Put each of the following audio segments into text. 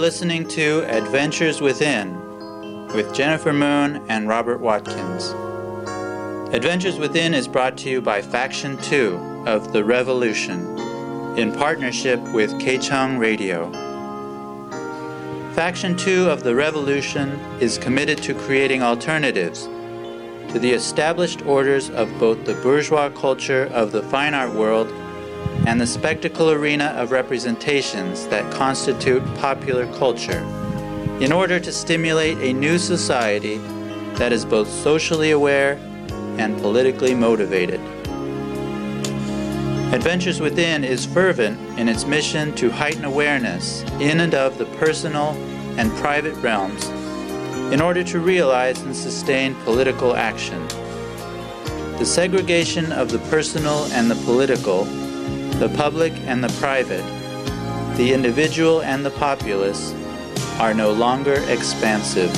listening to Adventures Within with Jennifer Moon and Robert Watkins. Adventures Within is brought to you by Faction 2 of The Revolution in partnership with Keichung Radio. Faction 2 of The Revolution is committed to creating alternatives to the established orders of both the bourgeois culture of the fine art world and the spectacle arena of representations that constitute popular culture, in order to stimulate a new society that is both socially aware and politically motivated. Adventures Within is fervent in its mission to heighten awareness in and of the personal and private realms in order to realize and sustain political action. The segregation of the personal and the political, the public and the private, the individual and the populace are no longer expansive.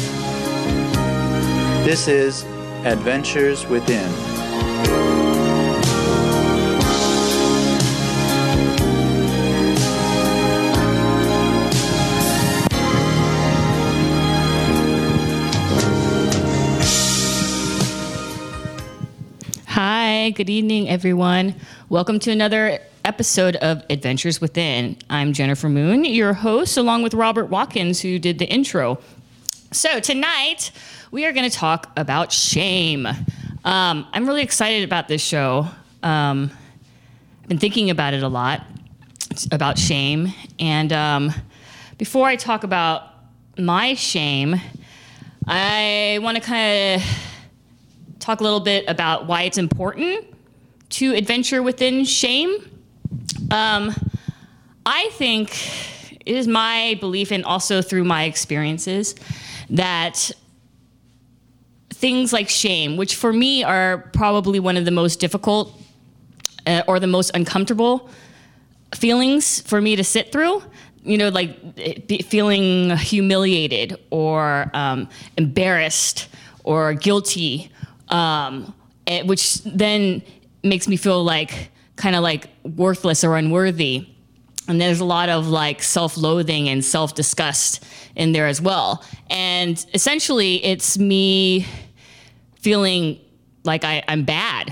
This is Adventures Within. Hi, good evening, everyone. Welcome to another episode of Adventures Within. I'm Jennifer Moon, your host, along with Robert Watkins, who did the intro. So tonight, we are going to talk about shame. I'm really excited about this show. I've been thinking about it a lot, about shame. And before I talk about my shame, I want to kind of talk a little bit about why it's important to adventure within shame. I think it is my belief, and also through my experiences, that things like shame, which for me are probably one of the most difficult or the most uncomfortable feelings for me to sit through, like feeling humiliated or embarrassed or guilty, which then makes me feel kind of like worthless or unworthy. And there's a lot of self-loathing and self-disgust in there as well. And essentially it's me feeling like I'm bad.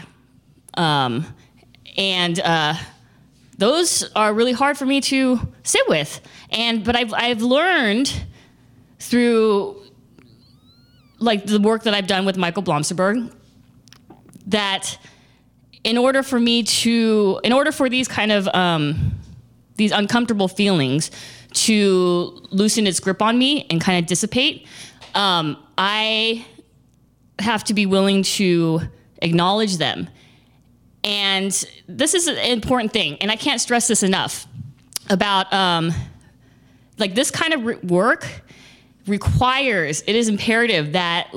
Those are really hard for me to sit with. But I've learned through the work that I've done with Michael Blomsterberg, that in order for these kind of these uncomfortable feelings to loosen its grip on me and kind of dissipate, I have to be willing to acknowledge them. And this is an important thing, and I can't stress this enough about this kind of work requires, it is imperative that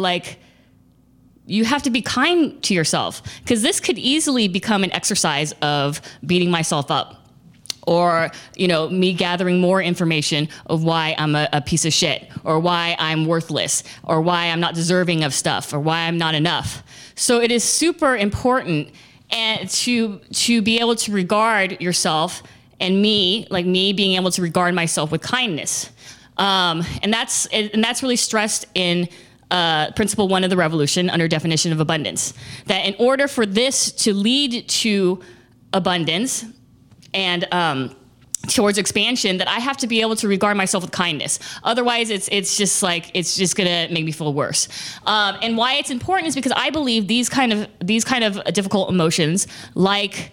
you have to be kind to yourself, because this could easily become an exercise of beating myself up, or me gathering more information of why I'm a piece of shit, or why I'm worthless, or why I'm not deserving of stuff, or why I'm not enough. So it is super important and to be able to regard yourself, and me being able to regard myself with kindness. And that's really stressed in Principle 1 of the Revolution under definition of abundance. That in order for this to lead to abundance and towards expansion, that I have to be able to regard myself with kindness. Otherwise, it's just gonna make me feel worse. And why it's important is because I believe these kind of difficult emotions, like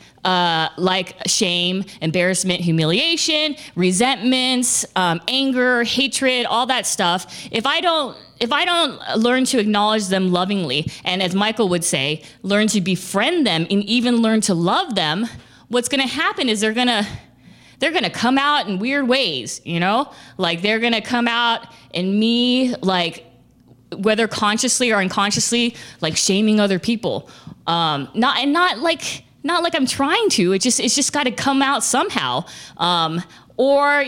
shame, embarrassment, humiliation, resentments, anger, hatred, all that stuff, if I don't learn to acknowledge them lovingly, and as Michael would say, learn to befriend them and even learn to love them, what's going to happen is they're going to come out in weird ways, they're going to come out in me, whether consciously or unconsciously, shaming other people. Not like I'm trying to, it's just got to come out somehow. Or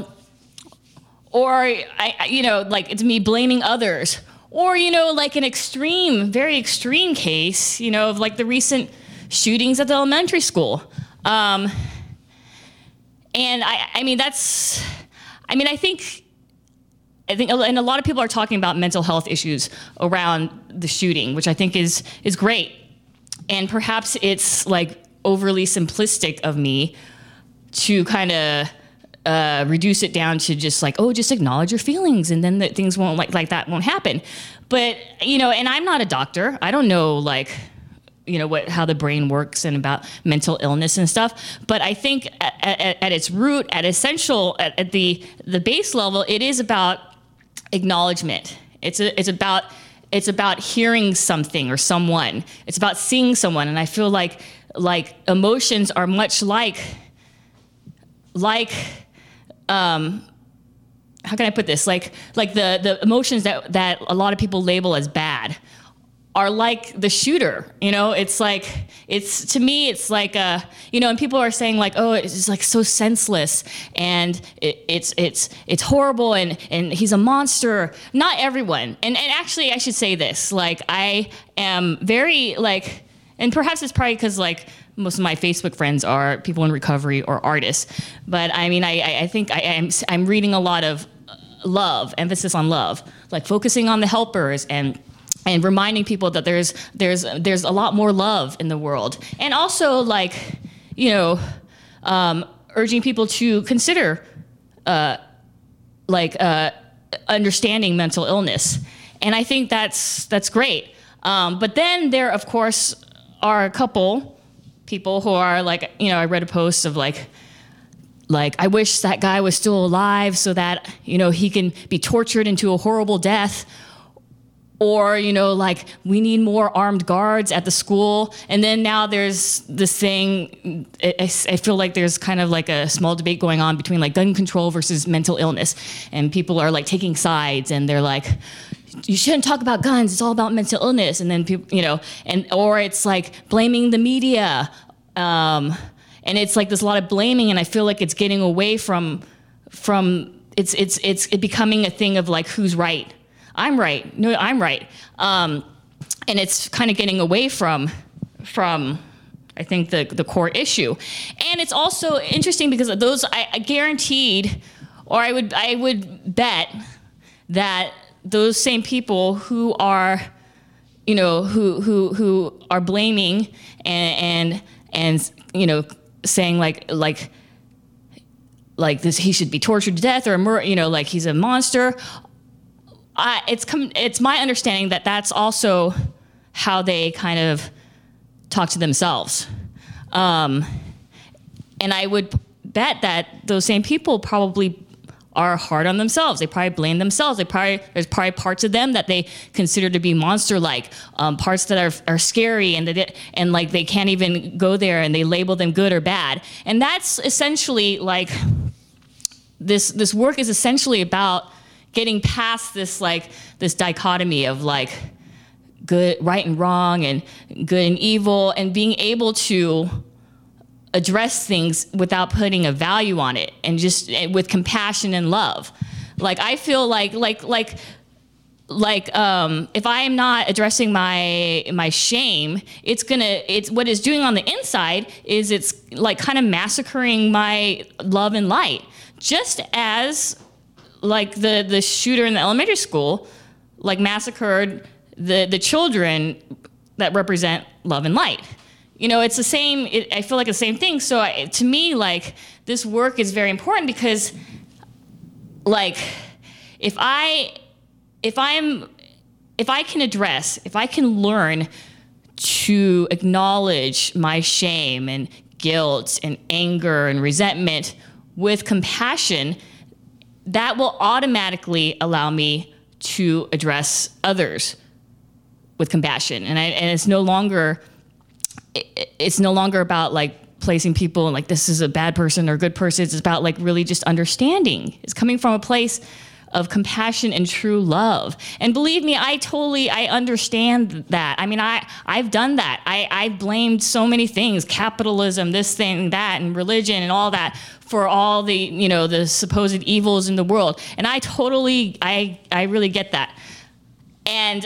it's me blaming others, or, an very extreme case, of the recent shootings at the elementary school. And I think I think, and a lot of people are talking about mental health issues around the shooting, which I think is great. And perhaps it's like overly simplistic of me to kind of reduce it down to just like, oh, just acknowledge your feelings, and then things won't like that won't happen. But and I'm not a doctor. I don't know how the brain works and about mental illness and stuff. But I think at its root, at the base level, it is about acknowledgement. It's about hearing something or someone. It's about seeing someone. And I feel like emotions are much like how can I put this? Like the emotions that a lot of people label as bad are like the shooter. It's like, to me, it's like, and people are saying like, oh, it's just like so senseless, and it's horrible, and he's a monster. Not everyone. And actually I should say this, like, I am very like, and perhaps it's probably because like most of my Facebook friends are people in recovery or artists. But I mean, I think I'm reading a lot of love, emphasis on love, like focusing on the helpers and reminding people that there's a lot more love in the world. And also like, urging people to consider understanding mental illness. And I think that's great. But then there, of course, are a couple people who are like, I read a post of like, I wish that guy was still alive so that, he can be tortured into a horrible death. Or, like, we need more armed guards at the school. And then now there's this thing, I feel like there's kind of like a small debate going on between like gun control versus mental illness. And people are like taking sides, and they're like, you shouldn't talk about guns, it's all about mental illness. And then people, or it's like blaming the media. And it's like there's a lot of blaming, and I feel like it's getting away from it's becoming a thing of like, who's right? I'm right. No, I'm right. And it's kind of getting away from I think the core issue. And it's also interesting because of those, I guaranteed, or I would bet that those same people who are, who are blaming and saying like this, he should be tortured to death, or like he's a monster. It's my understanding that that's also how they kind of talk to themselves. And I would bet that those same people probably are hard on themselves. They probably blame themselves. There's probably parts of them that they consider to be monster-like, parts that are scary, and like they can't even go there, and they label them good or bad. And that's essentially like this work is essentially about getting past this dichotomy of like good, right and wrong, and good and evil, and being able to address things without putting a value on it, and just with compassion and love. Like I feel like if I am not addressing my shame, it's what it's doing on the inside is it's like kind of massacring my love and light, just as like the shooter in the elementary school, like massacred the children that represent love and light. It's the same. I feel like the same thing. So to me, like this work is very important because, like, if I can learn to acknowledge my shame and guilt and anger and resentment with compassion, that will automatically allow me to address others with compassion. And it's no longer about like placing people and like this is a bad person or good person. It's about like really just understanding. It's coming from a place of compassion and true love. And believe me, I understand that. I mean, I've done that. I blamed so many things, capitalism, this thing, that, and religion and all that, for all the, the supposed evils in the world. And I really get that. And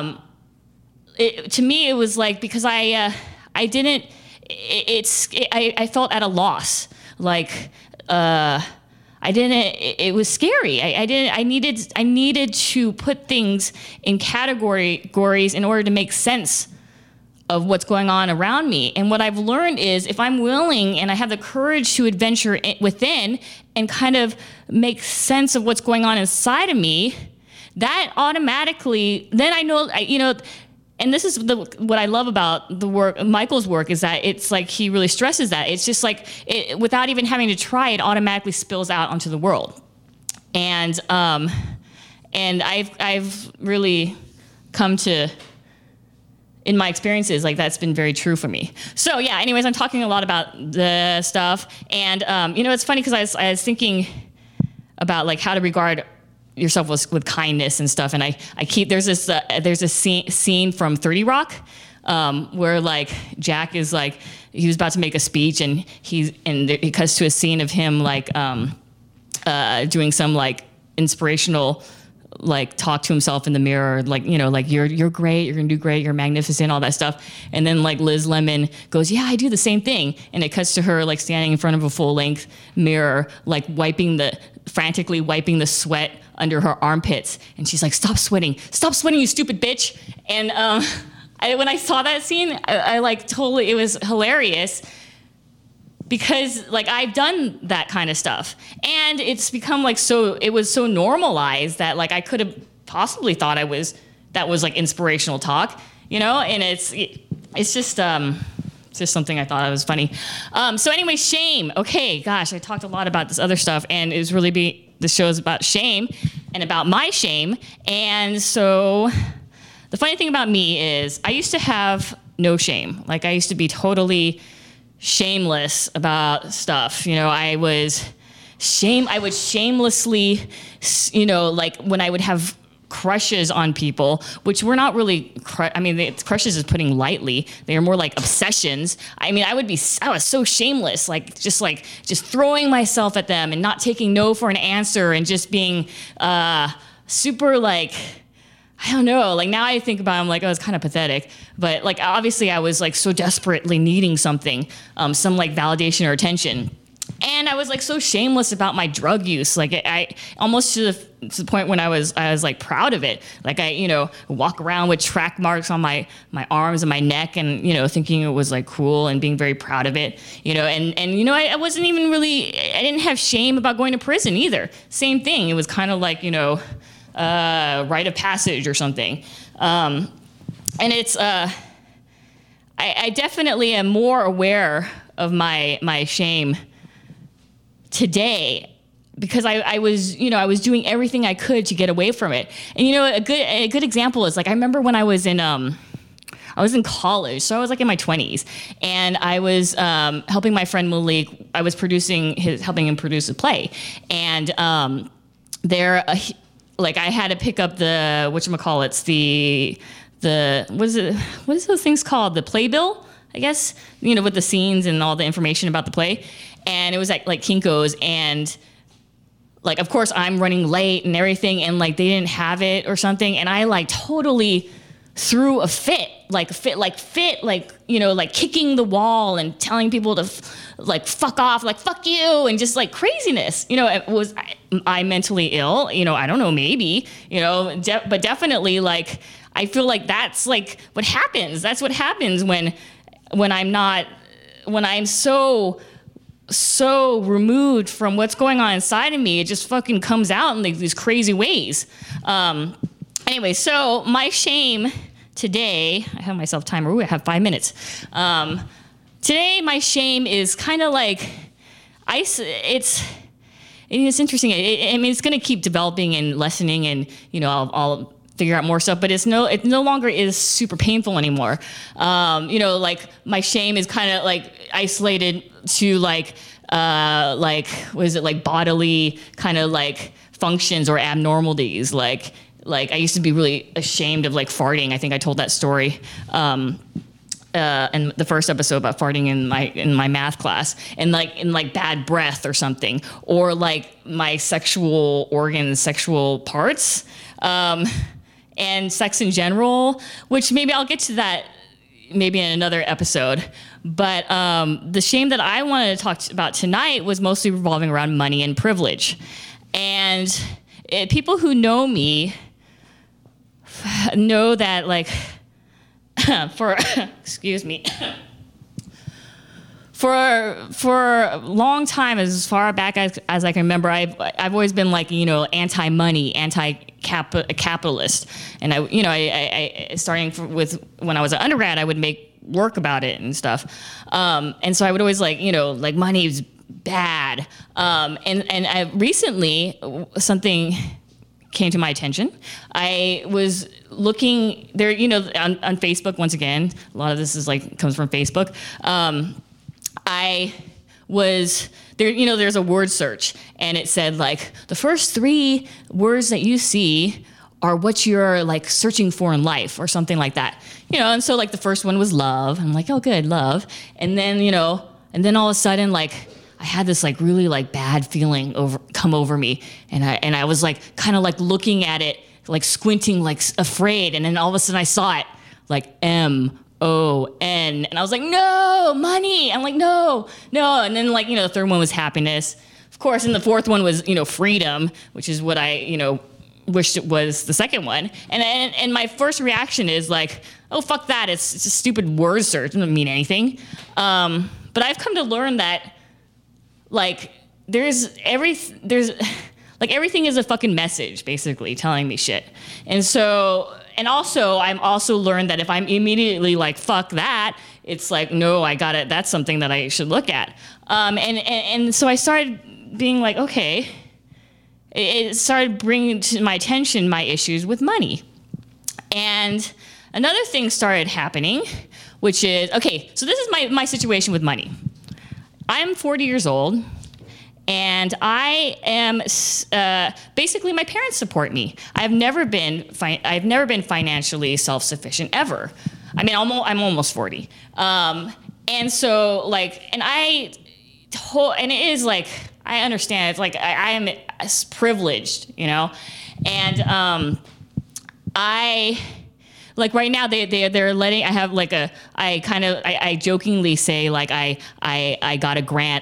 to me, it was like, because I felt at a loss. Like, I it was scary. I needed to put things in categories in order to make sense of what's going on around me. And what I've learned is if I'm willing and I have the courage to adventure within and kind of make sense of what's going on inside of me, that automatically, then I know, and this is what I love about the work, Michael's work, is that it's like he really stresses that. It's just like, without even having to try, it automatically spills out onto the world. And I've really come to, in my experiences, like that's been very true for me. So yeah, anyways, I'm talking a lot about the stuff. And, it's funny because I was thinking about like how to regard yourself with kindness and stuff. And I keep, there's a scene from 30 Rock, where like Jack is like, he was about to make a speech and it cuts to a scene of him like, doing some like inspirational, like talk to himself in the mirror, like, like you're great, you're gonna do great, you're magnificent, all that stuff. And then like Liz Lemon goes, yeah, I do the same thing. And it cuts to her like standing in front of a full length mirror, like frantically wiping the sweat under her armpits. And she's like, stop sweating, you stupid bitch. And when I saw that scene, I like totally, it was hilarious because like I've done that kind of stuff and it's become like, it was so normalized that like I could have possibly thought that was like inspirational talk, and it's just something I thought was funny. So anyway, shame. Okay, gosh, I talked a lot about this other stuff and it was the show is about shame and about my shame. And so the funny thing about me is I used to have no shame. Like I used to be totally shameless about stuff. I would shamelessly, like when I would have crushes on people, which were not really, crushes is putting lightly. They are more like obsessions. I was so shameless, just throwing myself at them and not taking no for an answer and just being super like, I don't know, like now I think about it, I'm like, oh, it's kind of pathetic. But like, obviously I was like so desperately needing something, some like validation or attention. And I was like so shameless about my drug use. Like I almost to the point when I was like proud of it. Like I, walk around with track marks on my arms and my neck and, thinking it was like cool and being very proud of it, and I wasn't even really, I didn't have shame about going to prison either. Same thing. It was kind of like, rite of passage or something. And it's, I definitely am more aware of my shame today because I was doing everything I could to get away from it. And a good example is like I remember when I was in college, so I was like in my 20s, and I was helping my friend Malik. I was helping him produce a play, and like I had to pick up the whatchamacallits, the what is those things called? The playbill, I guess, with the scenes and all the information about the play. And it was like Kinko's, and like of course I'm running late and everything, and like they didn't have it or something, and I like totally threw a fit, like kicking the wall and telling people to fuck off, like fuck you, and just like craziness. Was I mentally ill? I don't know, maybe, but definitely like I feel like that's like what happens. That's what happens when I'm so removed from what's going on inside of me. It just fucking comes out in like these crazy ways. Anyway, so my shame today, I have myself timer. Ooh, I have 5 minutes. Today, my shame is kind of like, it's interesting. It's going to keep developing and lessening, and I'll figure out more stuff. But it no longer is super painful anymore. Like my shame is kind of like isolated to like what is it, like bodily kind of like functions or abnormalities. Like I used to be really ashamed of like farting. I think I told that story in the first episode about farting in my math class, and like in like bad breath or something, or like my sexual organs, sexual parts, and sex in general, which maybe I'll get to that maybe in another episode. But the shame that I wanted to talk about tonight was mostly revolving around money and privilege. And people who know me know that, like, excuse me, for a long time, as far back as I can remember, I've always been like, anti-money, anti-capitalist, and I starting with when I was an undergrad, I would make work about it and stuff, and so I would always like money is bad, and I recently something came to my attention. I was looking there, on Facebook once again. A lot of this is comes from Facebook. I was there, there's a word search, and it said the first 3 words that you see are what you're searching for in life, or something like that. And so the first one was love. I'm like, oh good, love. And then, and then all of a sudden I had this really bad feeling come over me, and I was kind of looking at it, squinting, afraid, and then all of a sudden I saw it M-O-N, and I was like, no, money. I'm like, no. And then the third one was happiness, of course, and the fourth one was freedom, which is what I wished it was the second one. And my first reaction is oh, fuck that, it's just a stupid word search, it doesn't mean anything. But I've come to learn that everything is a fucking message, basically telling me shit. And so, and also, I'm also learned that if I'm immediately fuck that, it's no, I got it. That's something that I should look at. And so I started being okay. It started bringing to my attention my issues with money. And another thing started happening, which is, okay, so this is my situation with money. I'm 40 years old, and I am basically, my parents support me. I've never been financially self-sufficient ever. I mean, I'm almost 40, and so and it is I understand. It's I am privileged, and I. Right now they're letting, I have I jokingly say I got a grant.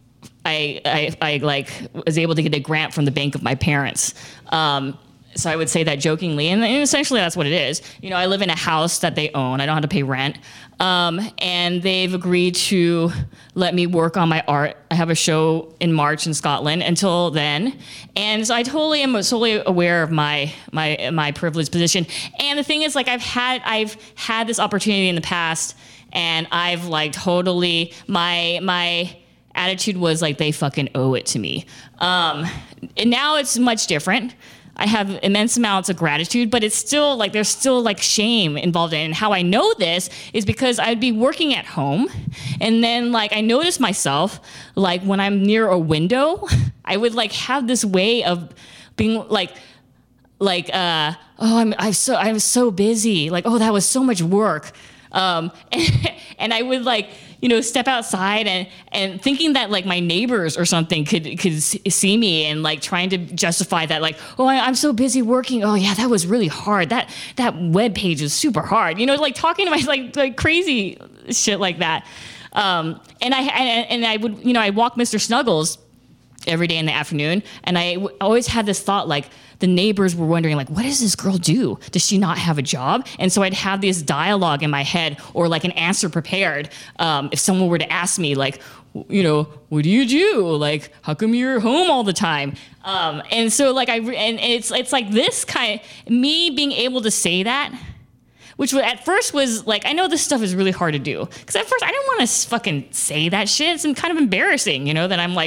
I was able to get a grant from the bank of my parents. So I would say that jokingly, and essentially that's what it is. I live in a house that they own. I don't have to pay rent. And they've agreed to let me work on my art. I have a show in March in Scotland until then. And so I totally am solely aware of my privileged position. And the thing is, I've had this opportunity in the past, and I've totally, my attitude was they fucking owe it to me. And now it's much different. I have immense amounts of gratitude, but it's still there's still shame involved in it. And how I know this is because I'd be working at home, and then I notice myself when I'm near a window, I would have this way of being oh, I'm so busy, oh, that was so much work, and I would step outside and thinking that my neighbors or something could see me, and trying to justify that oh, I'm so busy working. Oh yeah, that was really hard. That web page is super hard. Talking to my crazy shit like that. And I would I walk Mr. Snuggles every day in the afternoon, and I always had this thought the neighbors were wondering what does this girl do? Does she not have a job? And so I'd have this dialogue in my head, or an answer prepared if someone were to ask me what do you do? How come you're home all the time? And so it's this kind of me being able to say that, which at first was I know this stuff is really hard to do, because at first I didn't want to fucking say that shit. It's kind of embarrassing, that I'm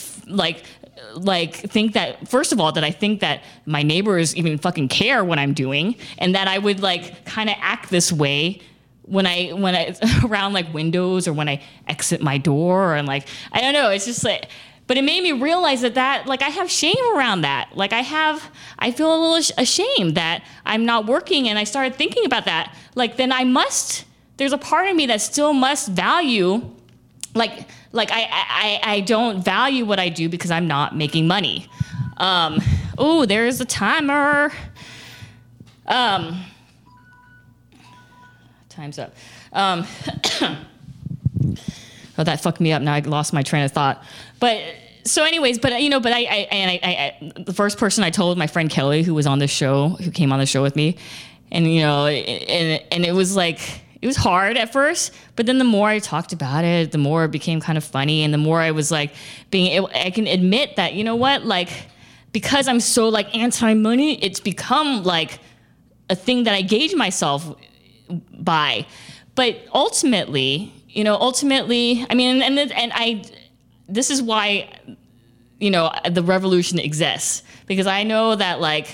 think that, first of all, that I think that my neighbors even fucking care what I'm doing, and that I would kind of act this way when I around windows, or when I exit my door, and I don't know, it's just but it made me realize that I have shame around that. I feel a little ashamed that I'm not working, and I started thinking about that. Then there's a part of me that still must value, I don't value what I do because I'm not making money. Oh, there's a timer. Time's up. Oh, that fucked me up. Now I lost my train of thought. But so, anyways, but I the first person I told, my friend Kelly, who was on the show, who came on the show with me, and and it was like, it was hard at first, but then the more I talked about it, the more it became kind of funny, and the more I was like I can admit that, you know what, like, because I'm so like anti-money, it's become like a thing that I gauge myself by. But ultimately, I mean, and this is why, the revolution exists, because I know that like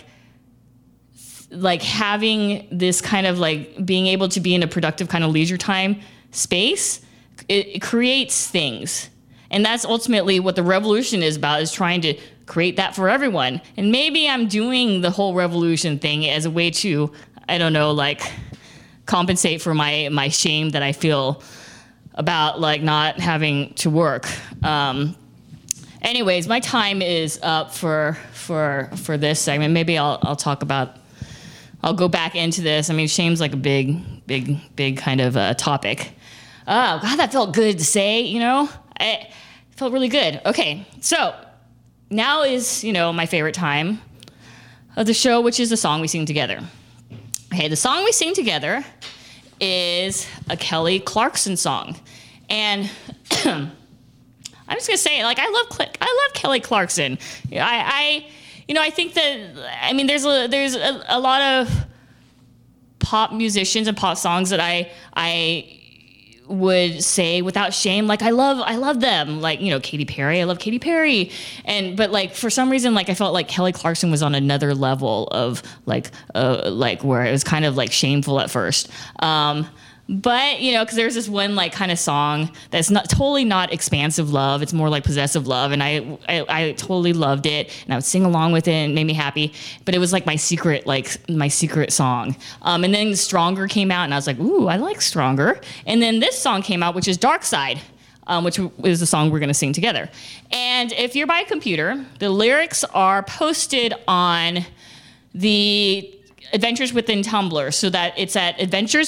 having this kind of like being able to be in a productive kind of leisure time space, it creates things. And that's ultimately what the revolution is about, is trying to create that for everyone. And maybe I'm doing the whole revolution thing as a way to, I don't know, like compensate for my shame that I feel about like not having to work. Anyways, my time is up for this segment. Maybe I'll go back into this. I mean, shame's like a big kind of topic. Oh God, that felt good to say. It felt really good. Okay, so now is my favorite time of the show, which is the song we sing together. Okay, the song we sing together is a Kelly Clarkson song, and I'm just gonna say, like, I love Kelly Clarkson. I think that, I mean, there's a lot of pop musicians and pop songs that I would say without shame, like I love them, like Katy Perry. I love Katy Perry, but like for some reason, like I felt like Kelly Clarkson was on another level of like where it was kind of like shameful at first. But because there's this one like kind of song that's totally not expansive love, it's more like possessive love, and I totally loved it, and I would sing along with it, and it made me happy. But it was like my secret song. And then Stronger came out, and I was like, ooh, I like Stronger. And then this song came out, which is Dark Side, which is the song we're going to sing together. And if you're by a computer, the lyrics are posted on the Adventures Within Tumblr, so that it's at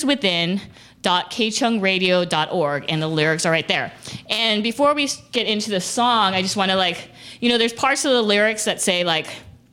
adventureswithin.kchungradio.org, and the lyrics are right there. And before we get into the song, I just want to there's parts of the lyrics that say like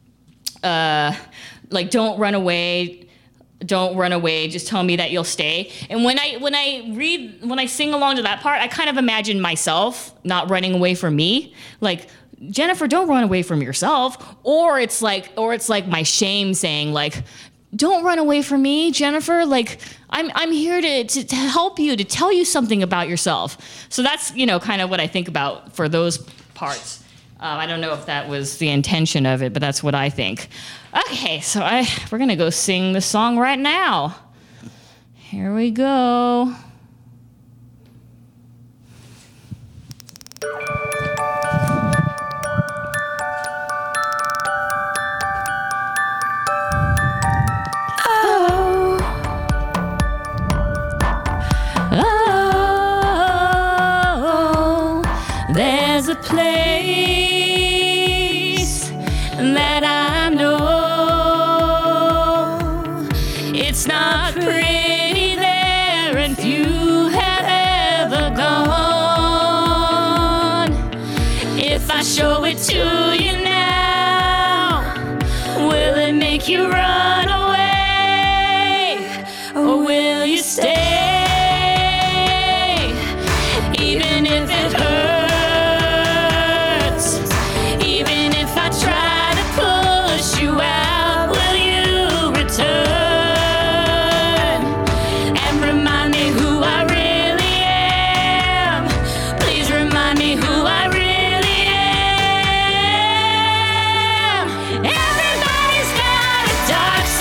don't run away, just tell me that you'll stay. And when I sing along to that part, I kind of imagine myself not running away from me, like, Jennifer, don't run away from yourself. Or it's like my shame saying like, don't run away from me, Jennifer. Like, I'm here to help you, to tell you something about yourself. So that's, kind of what I think about for those parts. I don't know if that was the intention of it, but that's what I think. Okay, so we're going to go sing the song right now. Here we go. There's a place that I know. It's not pretty there, and few have ever gone. If I show it to you now, will it make you run away, or will you stay? Even if it hurts, dark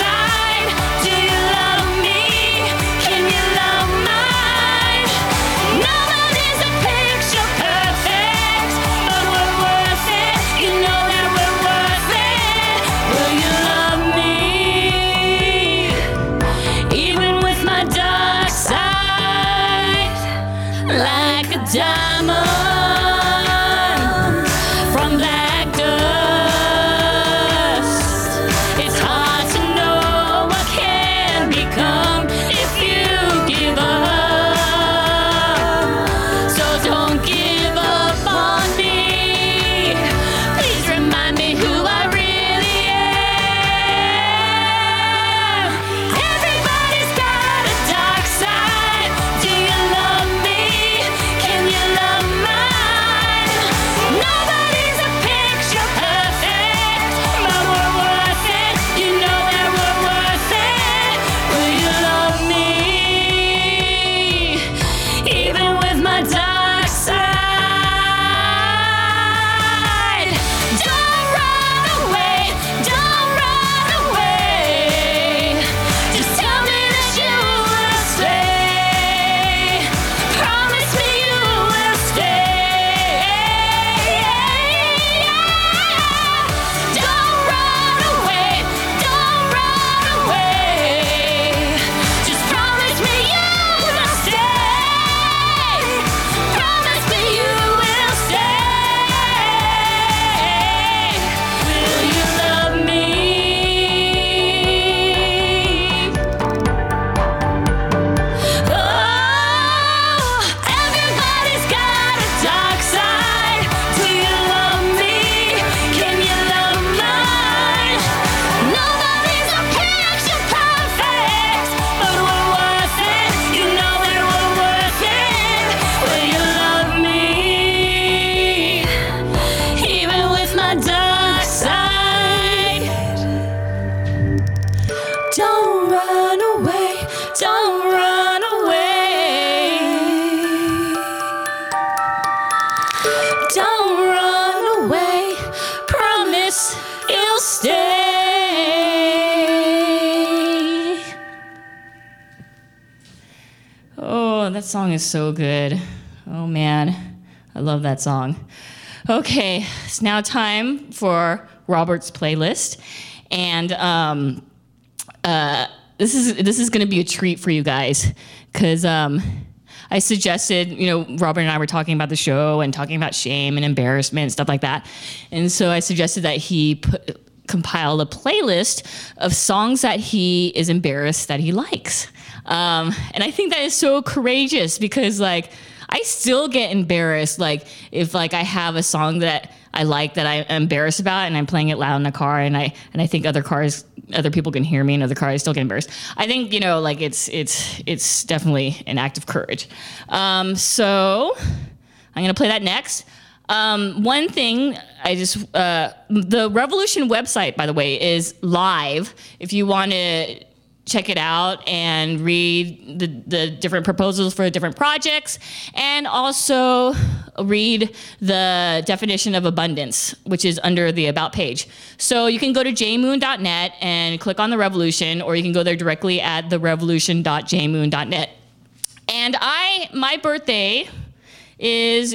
that song is so good. Oh man, I love that song. Okay, it's now time for Robert's playlist, and this is going to be a treat for you guys because I suggested, Robert and I were talking about the show and talking about shame and embarrassment and stuff like that, and so I suggested that he compile a playlist of songs that he is embarrassed that he likes. And I think that is so courageous because I still get embarrassed. If I have a song that I like that I'm embarrassed about and I'm playing it loud in the car and I think other people can hear me in other cars, I still get embarrassed. I think, it's definitely an act of courage. So I'm going to play that next. One thing the Revolution website, by the way, is live. If you want to check it out and read the different proposals for different projects and also read the definition of abundance, which is under the About page. So you can go to jmoon.net and click on the Revolution, or you can go there directly at therevolution.jmoon.net. And my birthday is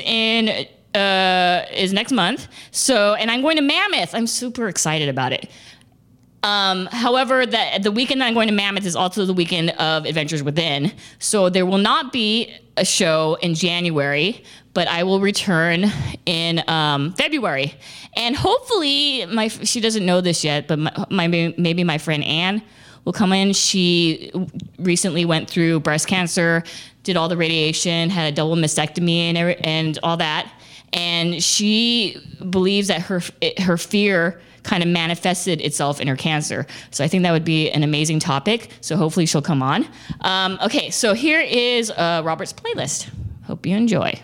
next month. And I'm going to Mammoth. I'm super excited about it. However, the weekend that I'm going to Mammoth is also the weekend of Adventures Within. So there will not be a show in January, but I will return in February. And hopefully, she doesn't know this yet, but maybe my friend Anne will come in. She recently went through breast cancer, did all the radiation, had a double mastectomy and all that. And she believes that her fear kind of manifested itself in her cancer. So I think that would be an amazing topic. So hopefully she'll come on. Okay, so here is Robert's playlist. Hope you enjoy.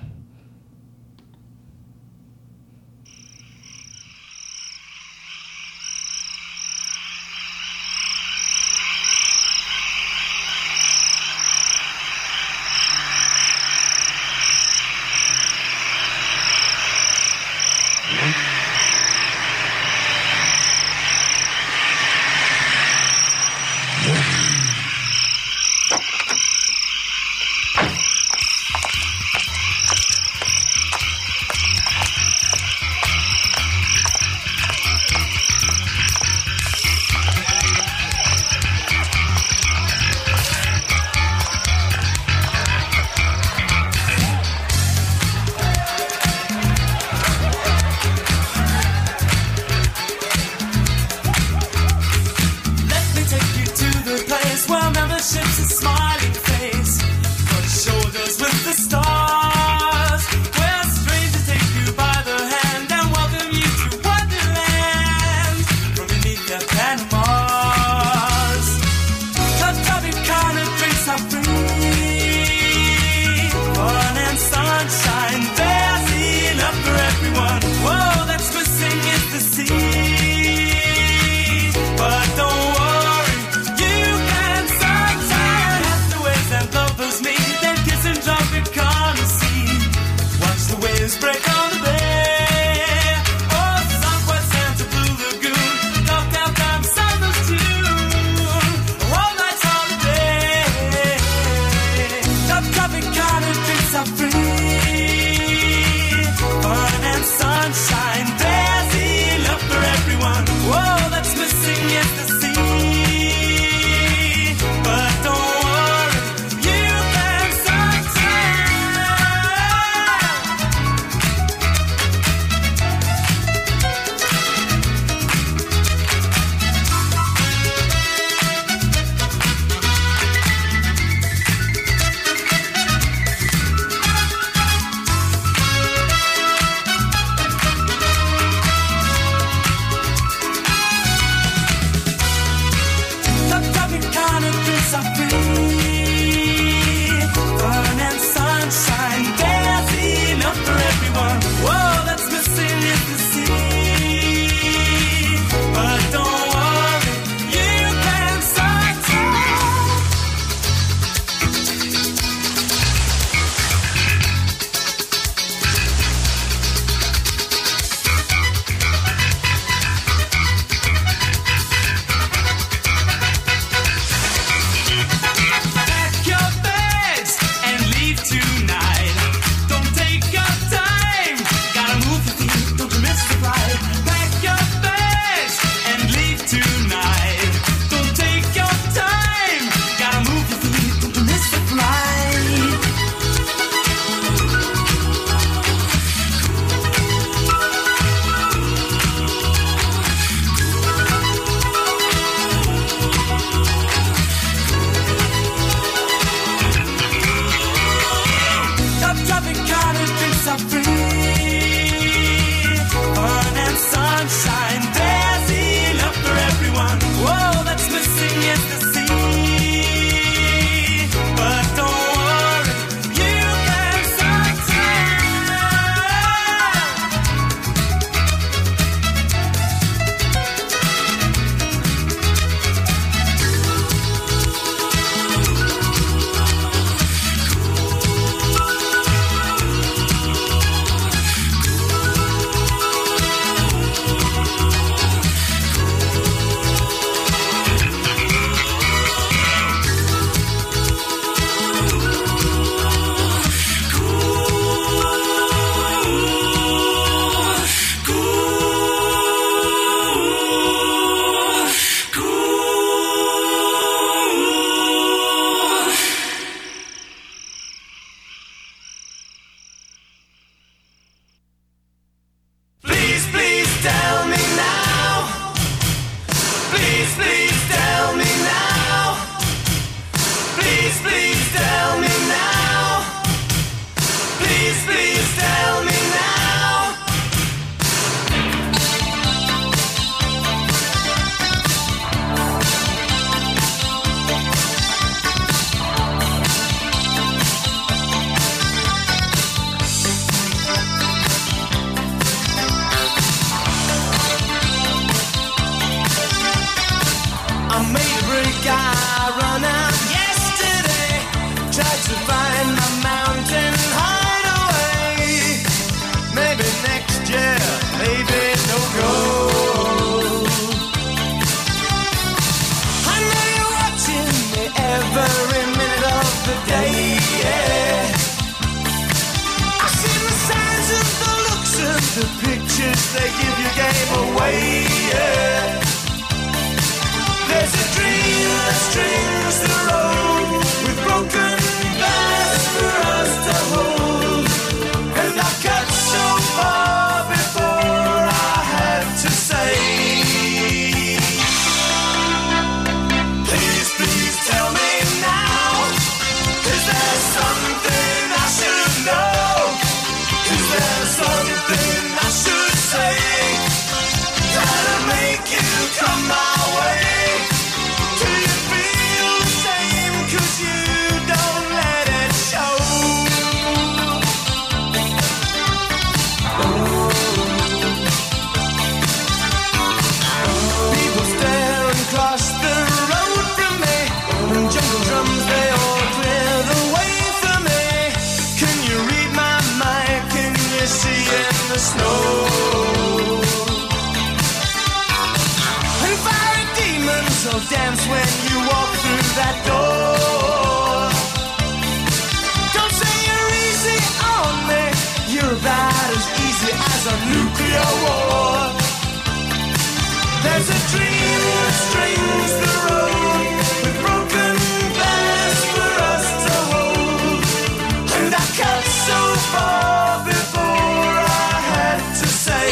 dance when you walk through that door. Don't say you're easy on me, you're about as easy as a nuclear war. There's a dream that strings the road with broken glass for us to hold. And I cut so far before I had to say,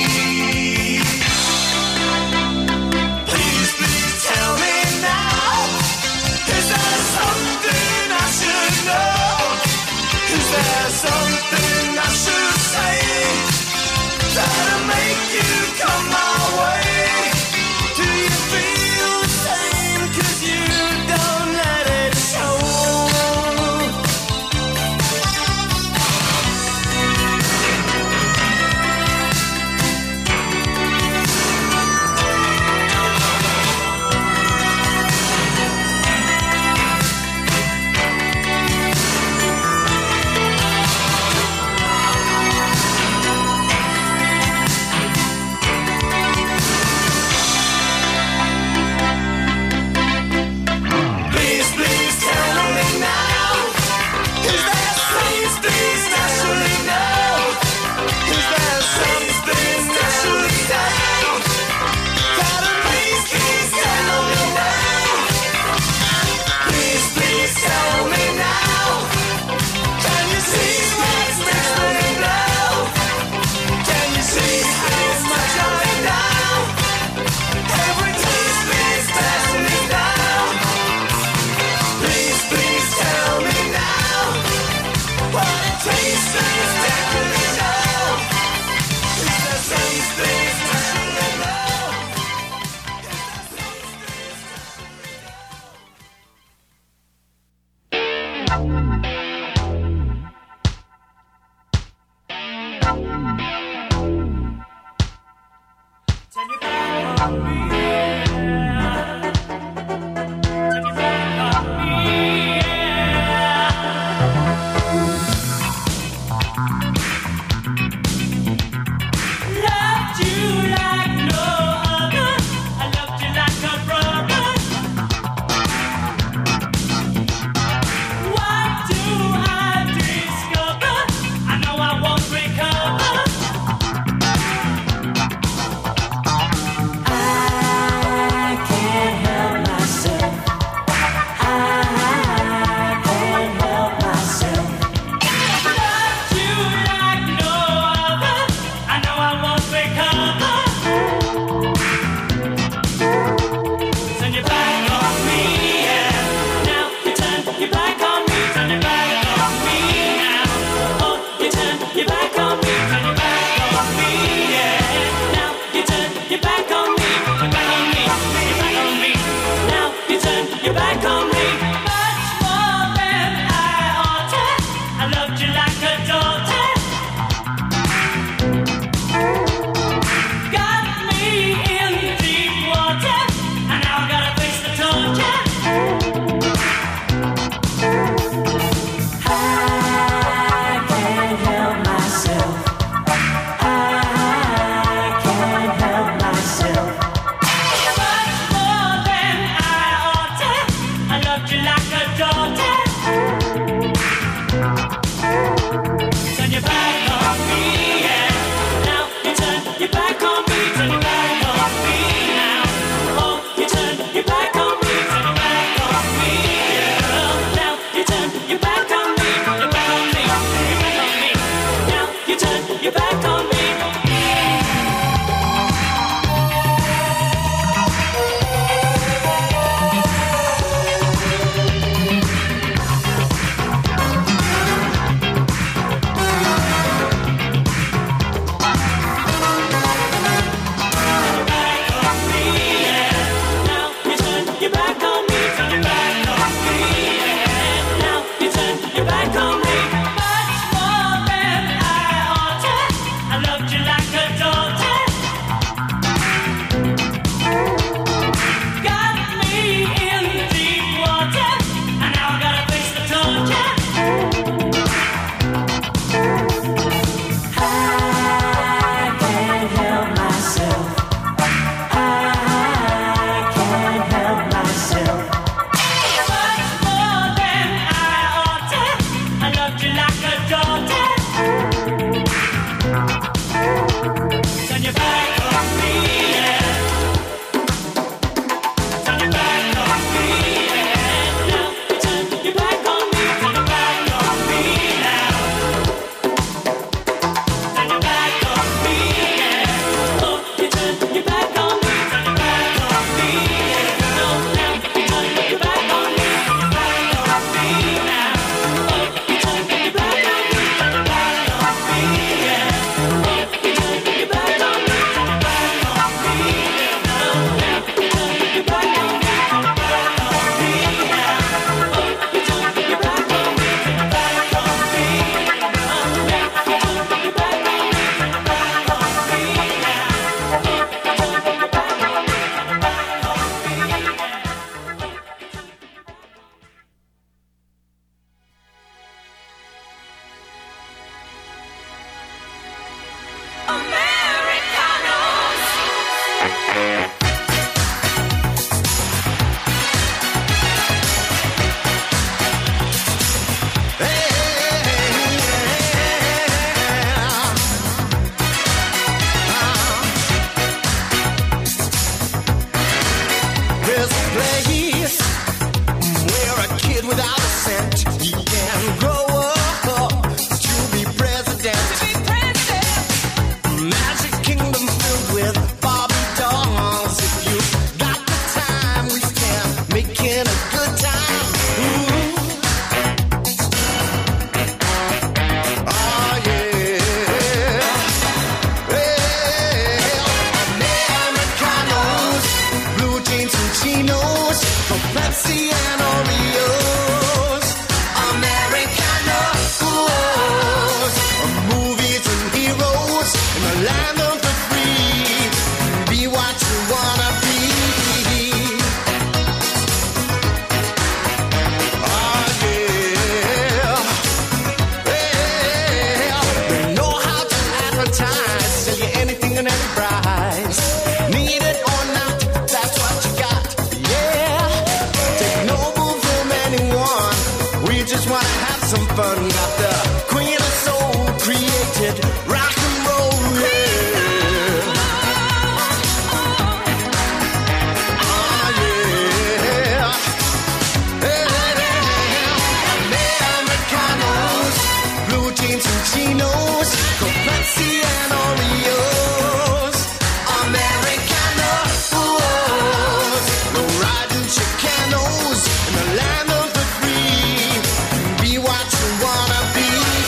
please, please tell me now, is there something I should know? Is there something I should say that'll make you come my way? Do you feel the same? 'Cause you don't let it show. Please, please tell me now, is there something I should know? Is there something I should say that'll make you stand on your way? Please, please tell me now, can you see what's missing now? Can you see how much I lay down? Every taste is passing me down. Please, please tell me now, what it tastes is definitely now. Is there something I should know? Turn your back on me. Turn your back on me. Loved you like no other. I loved you like a brother. What do I discover? I know I won't recover. I There's a place where a kid without a cent, he can grow up to be president. Magic kingdom filled with Barbie dolls. If you got the time, we can make it a good time. Ooh. Oh yeah. Americanos, blue jeans and chinos, from Pepsi and Oreos. Americanos, movies and heroes in the land of the free. Be what you wanna be. Oh yeah. They know how to advertise, sell you anything and any price. Need it or not, that's what you got. Yeah. Take no move from anyone. We just wanna have some fun. Got the queen of soul created rock and roll. Yeah. Oh yeah. Americanos, blue jeans and chinos, from Pepsi and Oreos. Americanos, no riding Chicanos in the land of the free. Be what you wanna be.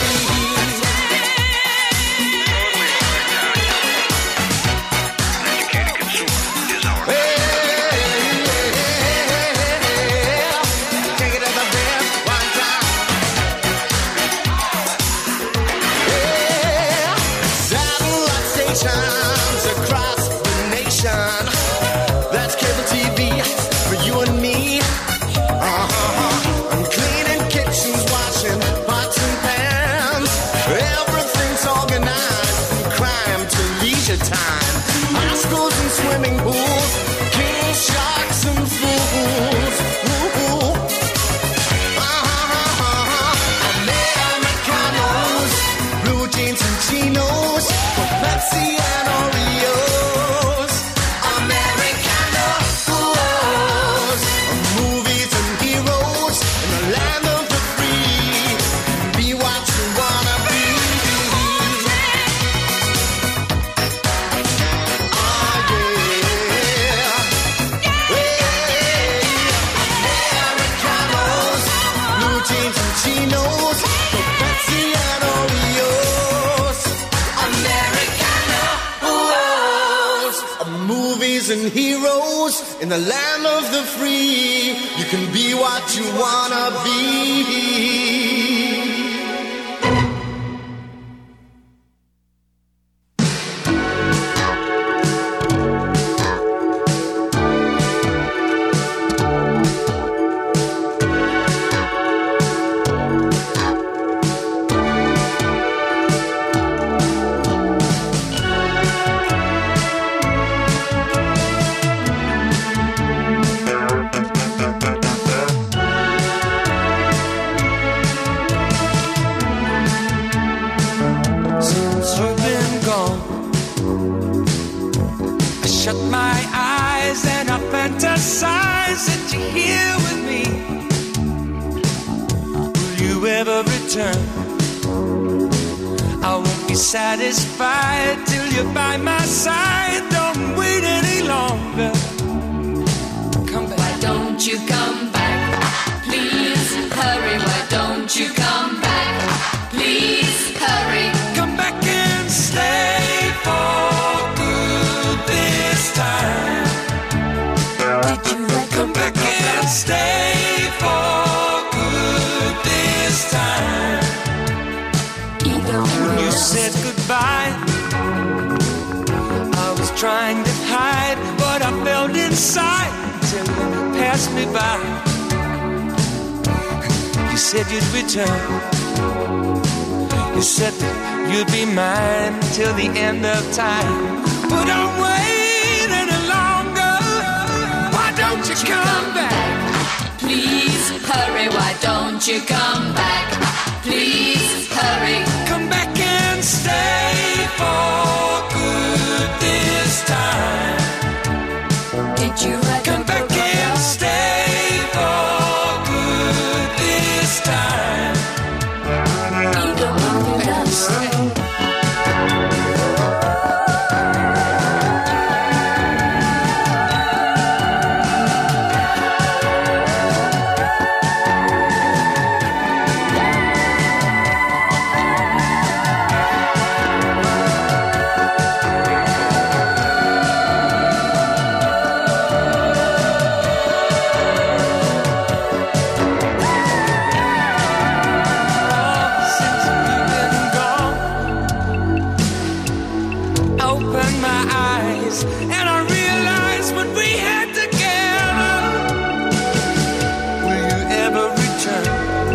Educated consumer is our Take it as a dance one time. Satellite stations across the nation. That's cable TV for you and me. I'm cleaning kitchens, washing pots and pans. Everything's organized from crime to leisure time. High schools and swimming pools, kings, sharks and fools. Ooh. Americanos, blue jeans and chinos, for Pepsi and Oreos. Americanos, movies and heroes in the land of the free. Be what you wanna be. Oh yeah. Americanos, blue jeans and chinos, for Pepsi and Oreos. Americanos, movies and heroes in the land of the free. You can be what you wanna be. Since you've been gone, I shut my eyes and I fantasize that you're here with me. Will you ever return? I won't be satisfied till you're by my side. Don't wait any longer. Come back. Why don't you come back? Please hurry. Why don't you come back? Please hurry. Come back and stay for good this time. Did you let Come back and stay for good this time. either When you one? said goodbye, I was trying to hide what I felt inside till you passed me by. You said you'd return. You said that you'd be mine till the end of time. But I'm waiting don't you come back? Please hurry. Come back and stay for good this time. Did you write Come back and stay for good this time. Ego in the dust. Since you've been gone, open my eyes and I realize what we had together. Will you ever return?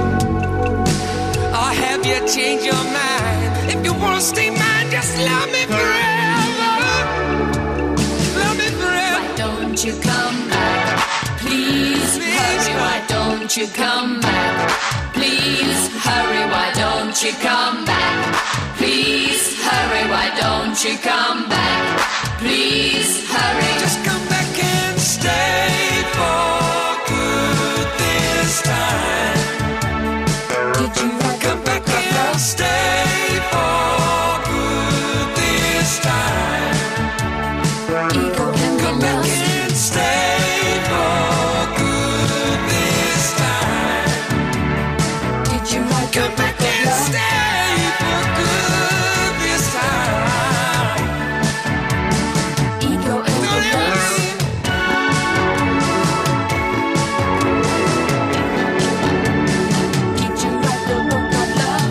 Or have you changed your mind? If you wanna stay mine, just love me forever. Love me forever. Why don't you come back? Please hurry, why don't you come back? Please hurry, why don't you come back? Please hurry, why don't you come back? Please hurry. Just come back and stay for good this time. Did you write Come back and stay for good this time. Ego in the Come back dust? and stay for good this time. Did you write Come back and stay for good this time. Ego in the dust? Did you write the book of love?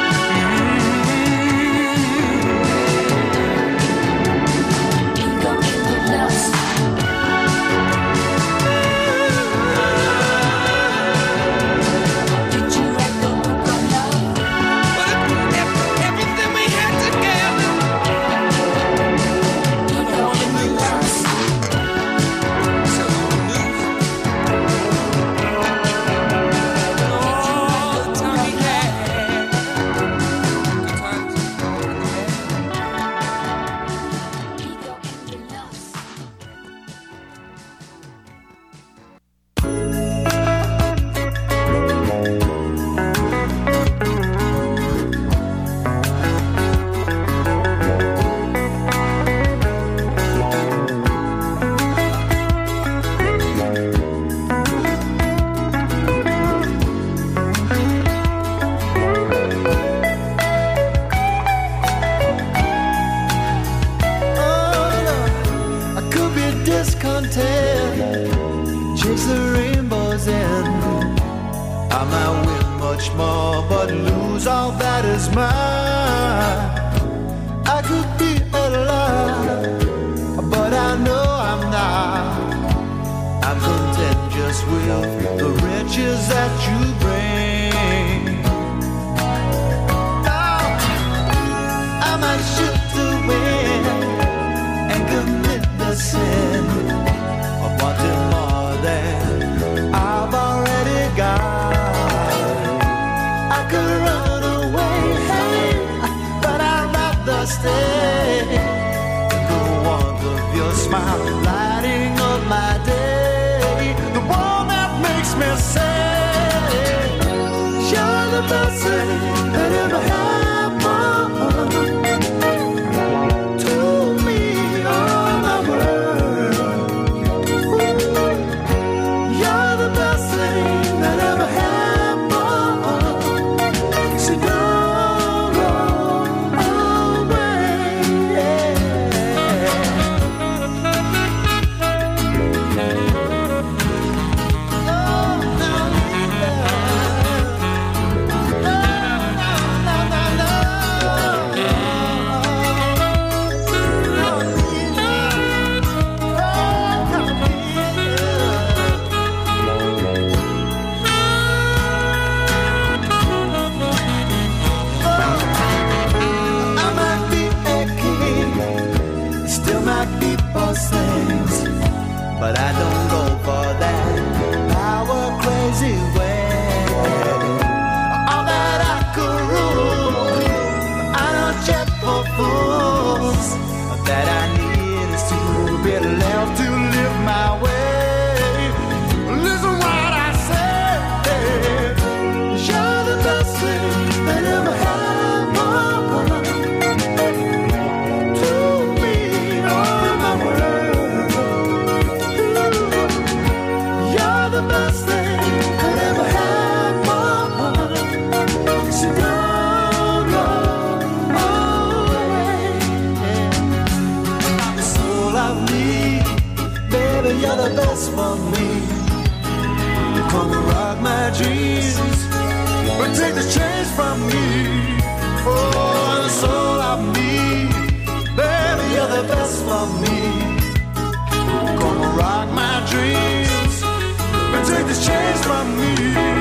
Ego in the dust. Did you write the book of love? Everything we had together. Ego in the dust. All the time we had. Good times. Ego in the dust. I could be discontent, chase the rainbows in. I might win much more, but lose all that is mine. I could be alive, but I know I'm not. I'm content just with the riches that you bring. Oh, I might shoot the wind and commit the sin of wanting more than I've already got. I could run away, hey, but I'd rather stay in the warmth of your smile, lighting up my day, the one that makes me say, you're the best thing that ever happened to me all my world. You're the best thing that ever happened. So don't go away. but I don't go for that power crazy way. baby, you're the best for me. Come and rock my dreams, but take the chains from me. Oh, that's all I need. Baby, you're the best for me. Come and rock my dreams, but take the chains from me.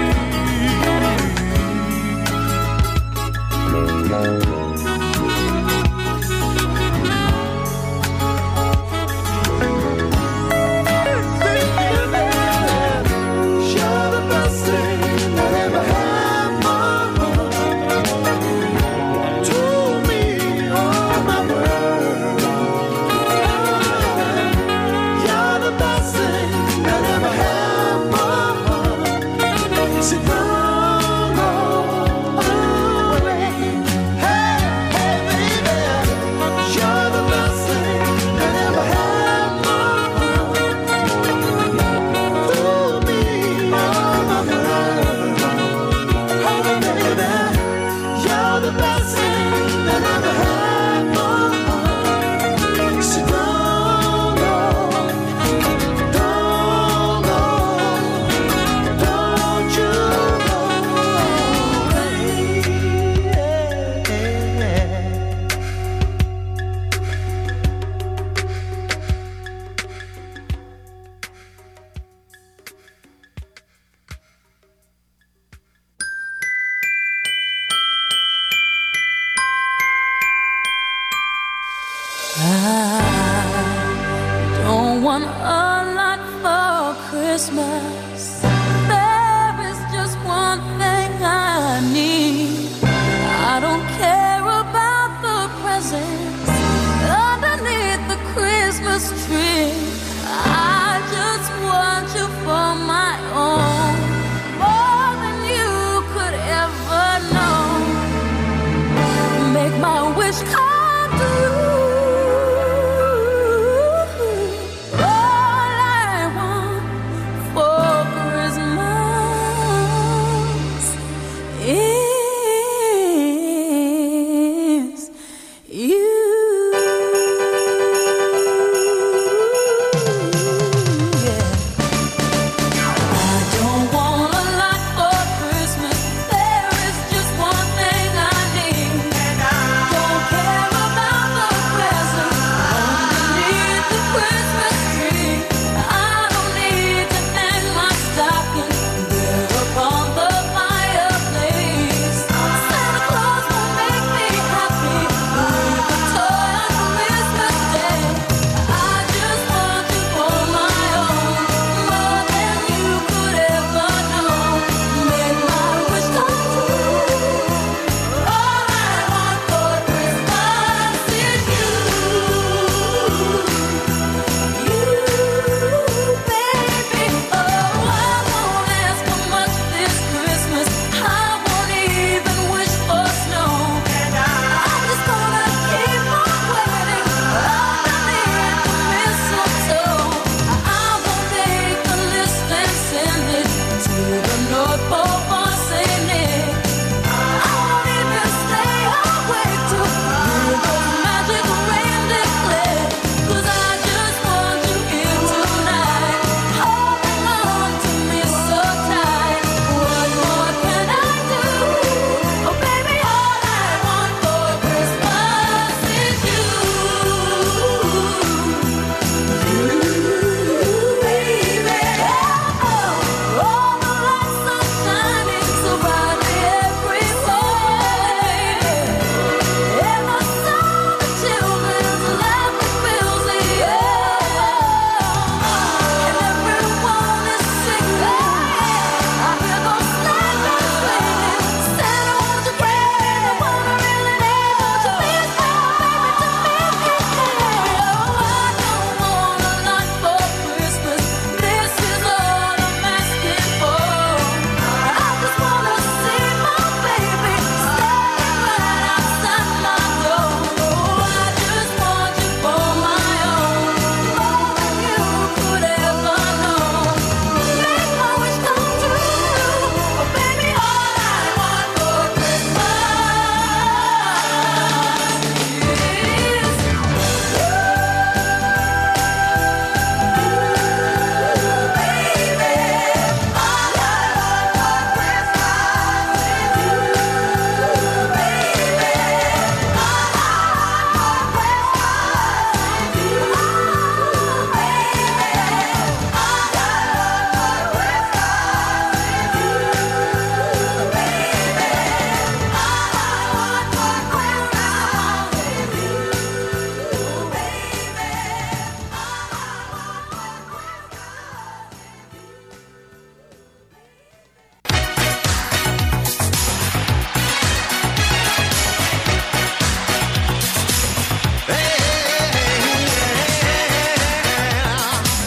Don't want a lot for Christmas. There is just one thing I need. I don't care about the presents underneath the Christmas tree. I just want you for my own, more than you could ever know. Make my wish come true. Oh,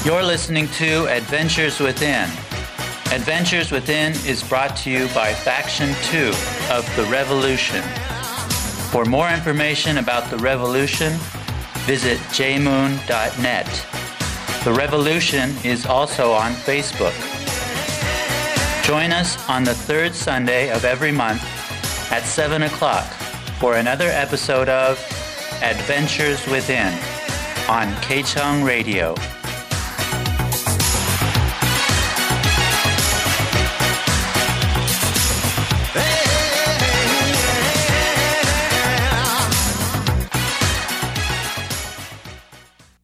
You're listening to Adventures Within. Adventures Within is brought to you by Faction 2 of The Revolution. For more information about The Revolution, visit jmoon.net. The Revolution is also on Facebook. Join us on the third Sunday of every month at 7 o'clock for another episode of Adventures Within on Keichung Radio.